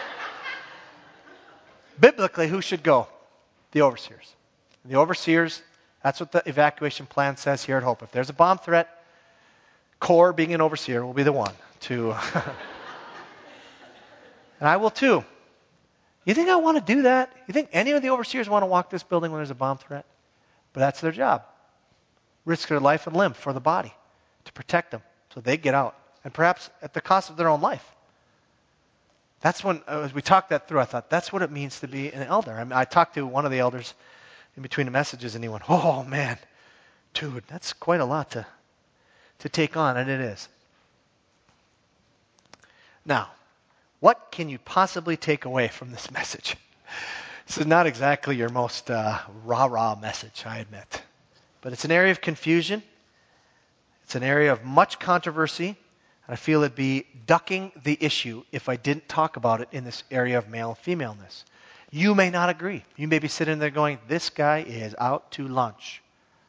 Biblically, who should go? The overseers. The overseers, that's what the evacuation plan says here at Hope. If there's a bomb threat, Core, being an overseer, will be the one to... And I will too. You think I want to do that? You think any of the overseers want to walk this building when there's a bomb threat? But that's their job. Risk their life and limb for the body to protect them so they get out. And perhaps at the cost of their own life. That's when, as we talked that through, I thought, that's what it means to be an elder. I mean, I talked to one of the elders in between the messages, and he went, oh, man, dude, that's quite a lot to, to take on, and it is. Now, what can you possibly take away from this message? This is not exactly your most uh, rah-rah message, I admit. But it's an area of confusion. It's an area of much controversy. And I feel it'd be ducking the issue if I didn't talk about it in this area of male and femaleness. You may not agree. You may be sitting there going, this guy is out to lunch.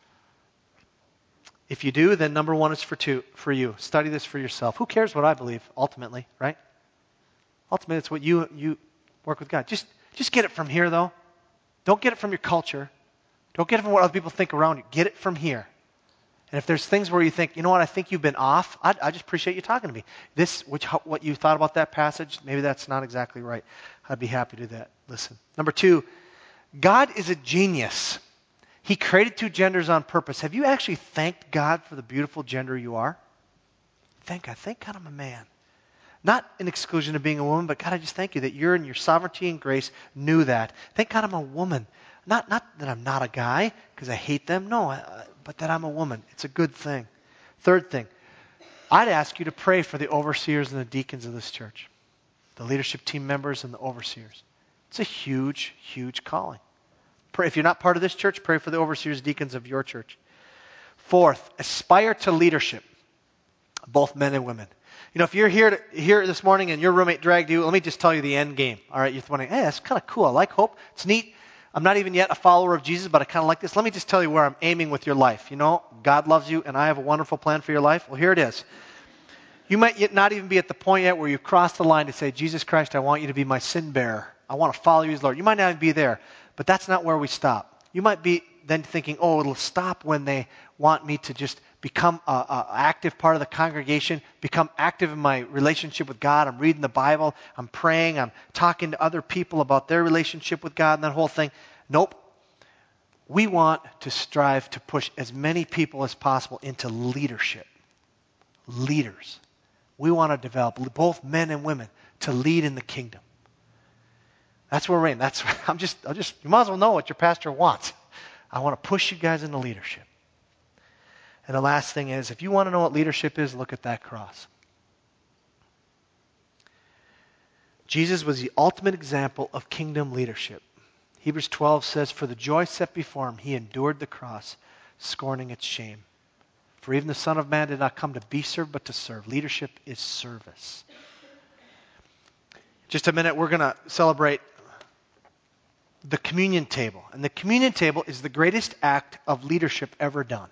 If you do, then number one is for two, for you. Study this for yourself. Who cares what I believe, ultimately, right? Ultimately, it's what you you work with God. Just, just get it from here, though. Don't get it from your culture. Don't get it from what other people think around you. Get it from here. And if there's things where you think, you know what, I think you've been off, I, I just appreciate you talking to me. This, which, what you thought about that passage, maybe that's not exactly right. I'd be happy to do that. Listen. Number two, God is a genius. He created two genders on purpose. Have you actually thanked God for the beautiful gender you are? Thank God. Thank God I'm a man. Not an exclusion of being a woman, but God, I just thank you that you're in your sovereignty and grace knew that. Thank God I'm a woman. Not, not that I'm not a guy because I hate them. No, I, but that I'm a woman. It's a good thing. Third thing, I'd ask you to pray for the overseers and the deacons of this church, the leadership team members and the overseers. It's a huge, huge calling. Pray, if you're not part of this church, pray for the overseers, deacons of your church. Fourth, aspire to leadership, both men and women. You know, if you're here to, here this morning and your roommate dragged you, let me just tell you the end game. All right, you're wondering, hey, that's kind of cool. I like hope. It's neat. I'm not even yet a follower of Jesus, but I kind of like this. Let me just tell you where I'm aiming with your life. You know, God loves you, and I have a wonderful plan for your life. Well, here it is. You might yet not even be at the point yet where you've crossed the line to say, Jesus Christ, I want you to be my sin bearer. I want to follow you as Lord. You might not even be there, but that's not where we stop. You might be then thinking, oh, it'll stop when they want me to just become an active part of the congregation, become active in my relationship with God. I'm reading the Bible, I'm praying, I'm talking to other people about their relationship with God and that whole thing. Nope. We want to strive to push as many people as possible into leadership. Leaders. We want to develop both men and women to lead in the kingdom. That's where we're in. That's I'm just I just you might as well know what your pastor wants. I want to push you guys into leadership. And the last thing is, if you want to know what leadership is, look at that cross. Jesus was the ultimate example of kingdom leadership. Hebrews twelve says, for the joy set before him, he endured the cross, scorning its shame. For even the Son of Man did not come to be served, but to serve. Leadership is service. Just a minute, we're going to celebrate the communion table. And the communion table is the greatest act of leadership ever done.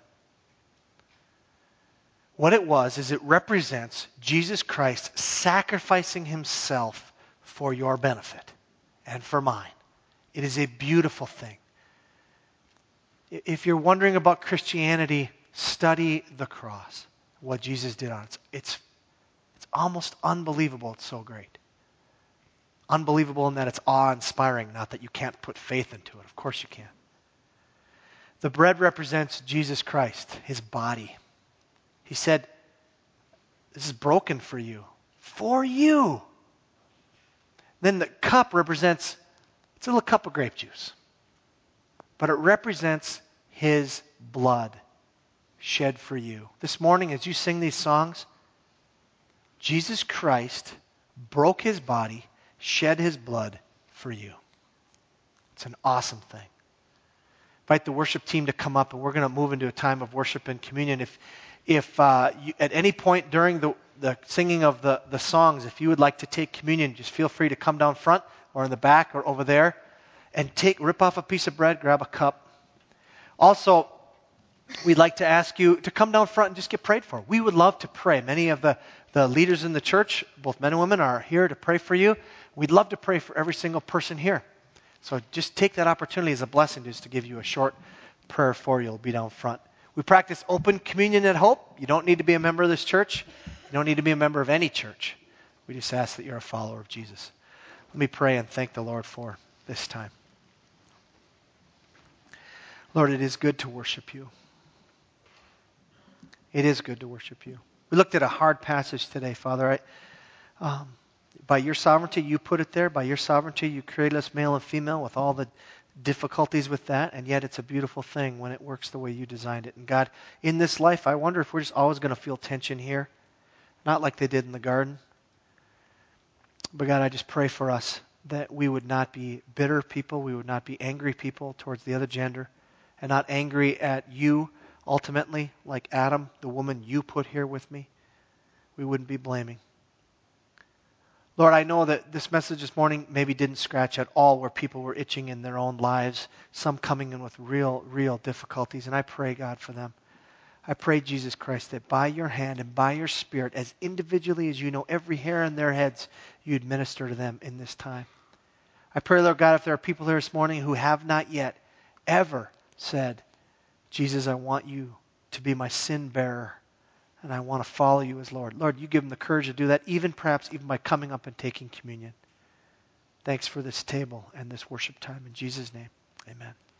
What it was is it represents Jesus Christ sacrificing himself for your benefit and for mine. It is a beautiful thing. If you're wondering about Christianity, study the cross, what Jesus did on it. It's, it's almost unbelievable. It's so great. Unbelievable in that it's awe-inspiring, not that you can't put faith into it. Of course you can. The bread represents Jesus Christ, his body. He said, this is broken for you. For you. Then the cup represents, it's a little cup of grape juice. But it represents his blood shed for you. This morning as you sing these songs, Jesus Christ broke his body, shed his blood for you. It's an awesome thing. Invite the worship team to come up, and we're going to move into a time of worship and communion. If if uh, you, at any point during the, the singing of the, the songs, if you would like to take communion, just feel free to come down front or in the back or over there and take rip off a piece of bread, grab a cup. Also, we'd like to ask you to come down front and just get prayed for. We would love to pray. Many of the, the leaders in the church, both men and women, are here to pray for you. We'd love to pray for every single person here. So just take that opportunity as a blessing just to give you a short prayer for you. It'll be down front. We practice open communion at Hope. You don't need to be a member of this church. You don't need to be a member of any church. We just ask that you're a follower of Jesus. Let me pray and thank the Lord for this time. Lord, it is good to worship you. It is good to worship you. We looked at a hard passage today, Father. I, um, by your sovereignty, you put it there. By your sovereignty, you created us male and female with all the difficulties with that, and yet it's a beautiful thing when it works the way you designed it. And God, in this life, I wonder if we're just always going to feel tension here, not like they did in the garden. But God, I just pray for us that we would not be bitter people, we would not be angry people towards the other gender, and not angry at you ultimately, like Adam, the woman you put here with me, we wouldn't be blaming. Lord, I know that this message this morning maybe didn't scratch at all where people were itching in their own lives, some coming in with real, real difficulties, and I pray, God, for them. I pray, Jesus Christ, that by your hand and by your Spirit, as individually as you know every hair on their heads, you'd minister to them in this time. I pray, Lord God, if there are people here this morning who have not yet ever said, Jesus, I want you to be my sin bearer, and I want to follow you as Lord. Lord, you give them the courage to do that, even perhaps even by coming up and taking communion. Thanks for this table and this worship time. In Jesus' name, amen.